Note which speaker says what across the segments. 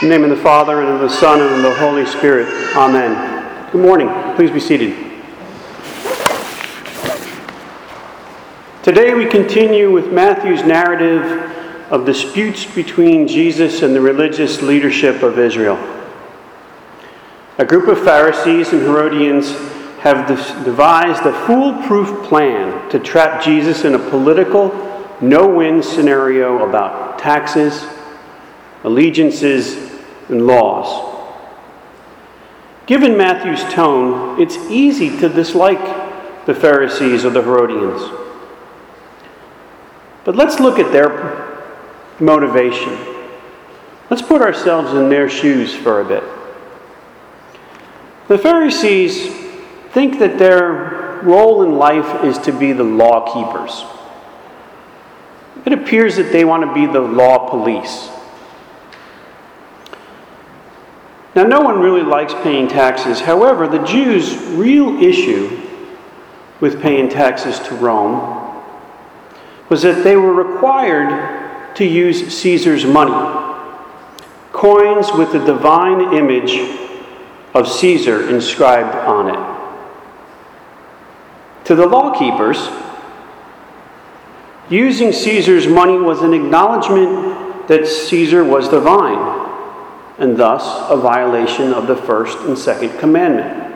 Speaker 1: In the name of the Father, and of the Son, and of the Holy Spirit. Amen. Good morning. Please be seated. Today we continue with Matthew's narrative of disputes between Jesus and the religious leadership of Israel. A group of Pharisees and Herodians have devised a foolproof plan to trap Jesus in a political, no-win scenario about taxes, allegiances, and laws. Given Matthew's tone, it's easy to dislike the Pharisees or the Herodians. But let's look at their motivation. Let's put ourselves in their shoes for a bit. The Pharisees think that their role in life is to be the law keepers. It appears that they want to be the law police. Now, no one really likes paying taxes. However, the Jews' real issue with paying taxes to Rome was that they were required to use Caesar's money, coins with the divine image of Caesar inscribed on it. To the law keepers, using Caesar's money was an acknowledgement that Caesar was divine, and thus a violation of the first and second commandment.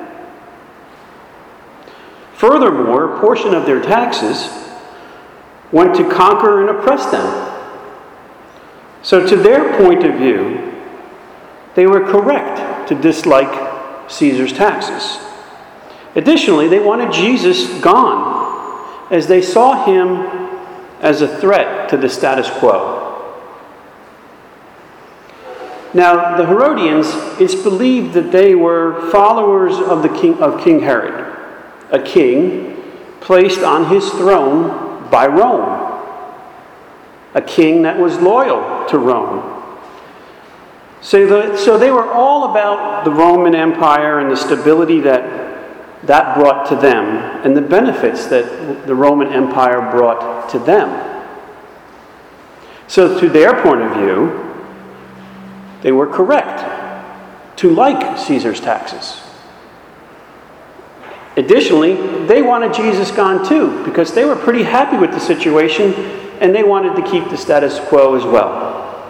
Speaker 1: Furthermore, a portion of their taxes went to conquer and oppress them. So to their point of view, they were correct to dislike Caesar's taxes. Additionally, they wanted Jesus gone, as they saw him as a threat to the status quo. Now, the Herodians, it's believed that they were followers of King Herod, a king placed on his throne by Rome, a king that was loyal to Rome. So they were all about the Roman Empire and the stability that brought to them, and the benefits that the Roman Empire brought to them. So to their point of view, they were correct to like Caesar's taxes. Additionally, they wanted Jesus gone too, because they were pretty happy with the situation and they wanted to keep the status quo as well.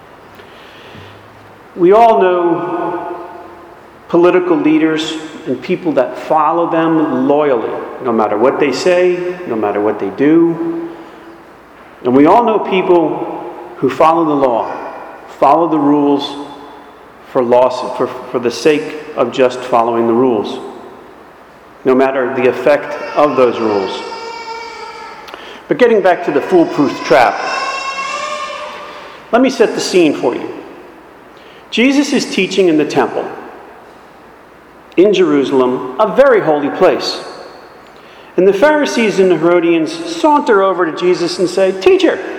Speaker 1: We all know political leaders and people that follow them loyally, no matter what they say, no matter what they do. And we all know people who follow the law, follow the rules for the sake of just following the rules, no matter the effect of those rules. But getting back to the foolproof trap, let me set the scene for you. Jesus is teaching in the temple in Jerusalem, a very holy place. And the Pharisees and the Herodians saunter over to Jesus and say, "Teacher,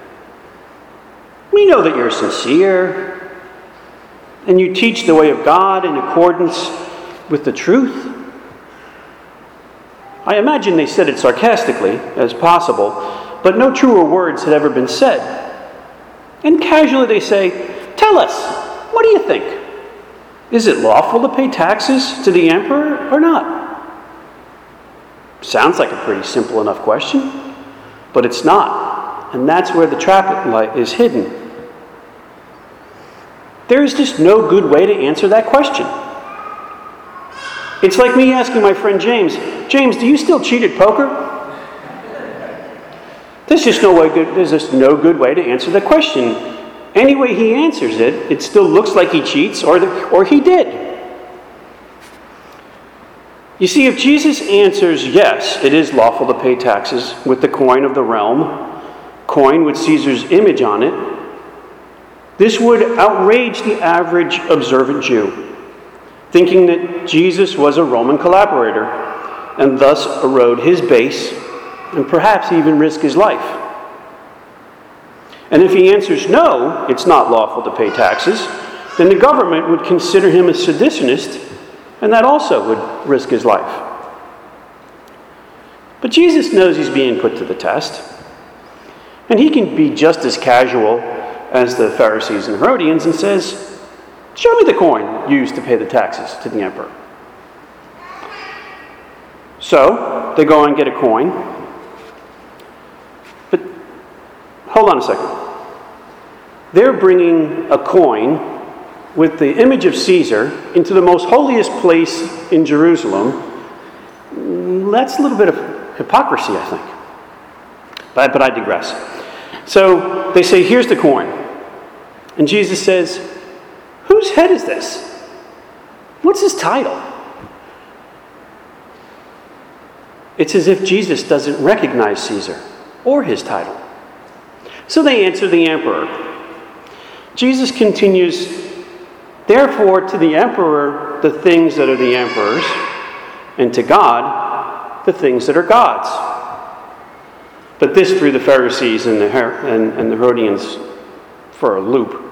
Speaker 1: we know that you're sincere, and you teach the way of God in accordance with the truth." I imagine they said it sarcastically, as possible, but no truer words had ever been said. And casually they say, "Tell us, what do you think? Is it lawful to pay taxes to the emperor or not?" Sounds like a pretty simple enough question, but it's not. And that's where the trap is hidden. There is just no good way to answer that question. It's like me asking my friend James, "James, do you still cheat at poker?" There's just no good way to answer the question. Any way he answers it, it still looks like he cheats or he did. You see, if Jesus answers yes, it is lawful to pay taxes with the coin of the realm, coin with Caesar's image on it, this would outrage the average observant Jew, thinking that Jesus was a Roman collaborator, and thus erode his base and perhaps even risk his life. And if he answers no, it's not lawful to pay taxes, then the government would consider him a seditionist, and that also would risk his life. But Jesus knows he's being put to the test, and he can be just as casual as the Pharisees and Herodians and says, Show me the coin used to pay the taxes to the emperor. So they go and get a coin. But hold on a second. They're bringing a coin with the image of Caesar into the most holiest place in Jerusalem. That's a little bit of hypocrisy, I think. But I digress. So they say, here's the coin. And Jesus says, whose head is this? What's his title? It's as if Jesus doesn't recognize Caesar or his title. So they answer the emperor. Jesus continues, therefore to the emperor the things that are the emperor's, and to God the things that are God's. But this threw the Pharisees and the Herodians for a loop.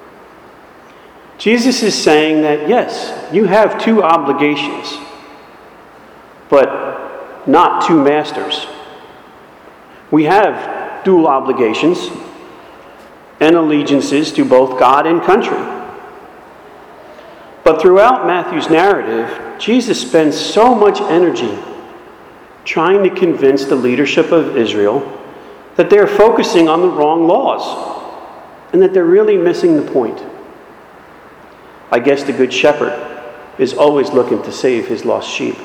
Speaker 1: Jesus is saying that, yes, you have two obligations, but not two masters. We have dual obligations and allegiances to both God and country. But throughout Matthew's narrative, Jesus spends so much energy trying to convince the leadership of Israel that they're focusing on the wrong laws and that they're really missing the point. I guess the Good Shepherd is always looking to save his lost sheep.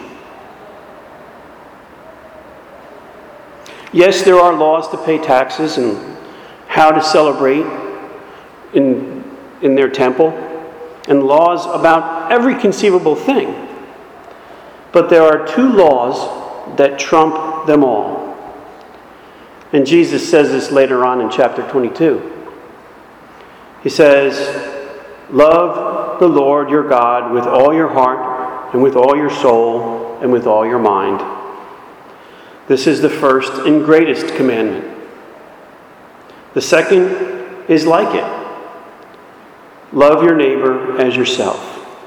Speaker 1: Yes, there are laws to pay taxes and how to celebrate in their temple, and laws about every conceivable thing. But there are two laws that trump them all. And Jesus says this later on in chapter 22. He says, love the Lord your God with all your heart and with all your soul and with all your mind. This is the first and greatest commandment. The second is like it. Love your neighbor as yourself.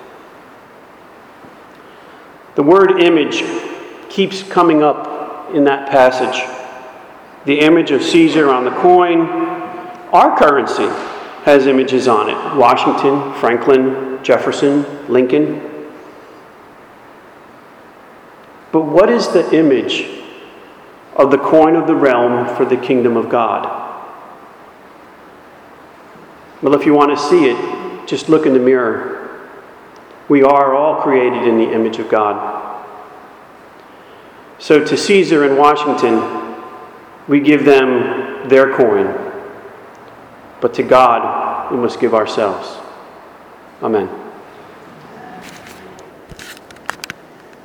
Speaker 1: The word image keeps coming up in that passage. The image of Caesar on the coin. Our currency has images on it. Washington, Franklin, Jefferson, Lincoln. But what is the image of the coin of the realm for the kingdom of God? Well, if you want to see it, just look in the mirror. We are all created in the image of God. So to Caesar and Washington, we give them their coin. But to God, we must give ourselves. Amen.